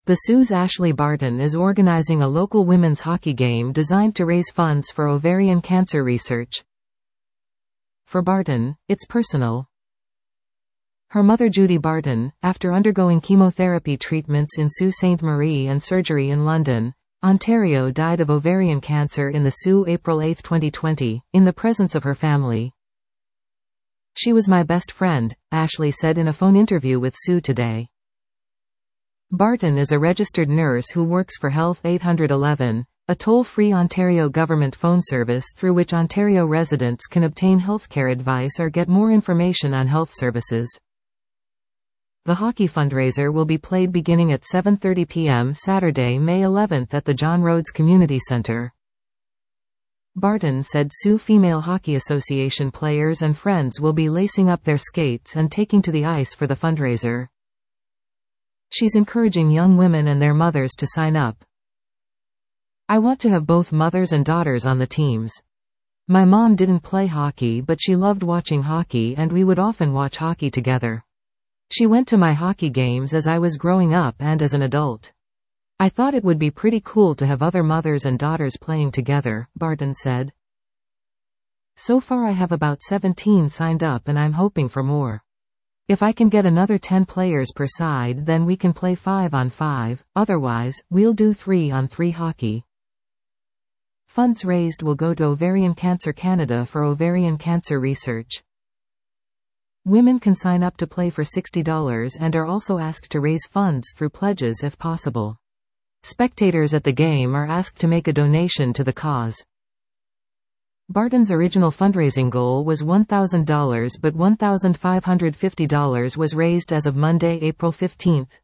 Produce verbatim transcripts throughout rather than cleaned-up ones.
The Sioux's Ashley Barton is organizing a local women's hockey game designed to raise funds for ovarian cancer research. For Barton, it's personal. Her mother Judy Barton, after undergoing chemotherapy treatments in Sault Ste. Marie and surgery in London, Ontario, died of ovarian cancer in the Sault April eighth twenty twenty, in the presence of her family. "She was my best friend," Ashley said in a phone interview with Sault Today. Barton is a registered nurse who works for Health eight one one, a toll-free Ontario government phone service through which Ontario residents can obtain healthcare advice or get more information on health services. The hockey fundraiser will be played beginning at seven thirty p m Saturday, May eleventh at the John Rhodes Community Centre. Barton said Sault Female Hockey Association players and friends will be lacing up their skates and taking to the ice for the fundraiser. She's encouraging young women and their mothers to sign up. "I want to have both mothers and daughters on the teams. My mom didn't play hockey, but she loved watching hockey and we would often watch hockey together. She went to my hockey games as I was growing up and as an adult. I thought it would be pretty cool to have other mothers and daughters playing together," Barton said. "So far I have about seventeen signed up and I'm hoping for more. If I can get another ten players per side, then we can play five on five, otherwise, we'll do three on three hockey." Funds raised will go to Ovarian Cancer Canada for ovarian cancer research. Women can sign up to play for sixty dollars and are also asked to raise funds through pledges if possible. Spectators at the game are asked to make a donation to the cause. Barton's original fundraising goal was one thousand dollars, but one thousand five hundred fifty dollars was raised as of Monday, April fifteenth.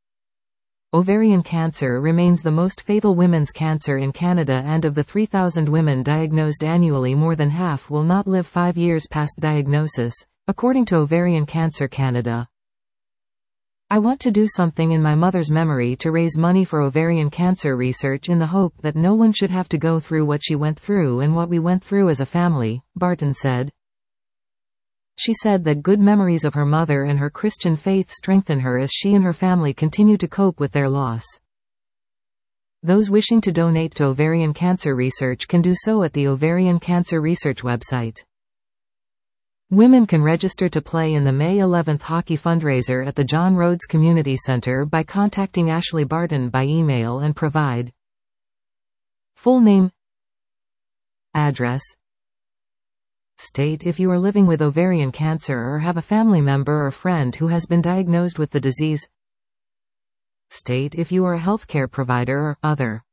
Ovarian cancer remains the most fatal women's cancer in Canada, and of the three thousand women diagnosed annually, more than half will not live five years past diagnosis, according to Ovarian Cancer Canada. "I want to do something in my mother's memory to raise money for ovarian cancer research in the hope that no one should have to go through what she went through and what we went through as a family," Barton said. She said that good memories of her mother and her Christian faith strengthen her as she and her family continue to cope with their loss. Those wishing to donate to ovarian cancer research can do so at the Ovarian Cancer Research website. Women can register to play in the May eleventh hockey fundraiser at the John Rhodes Community Centre by contacting Ashley Barton by email and provide full name, address, state if you are living with ovarian cancer or have a family member or friend who has been diagnosed with the disease, state if you are a healthcare provider or other.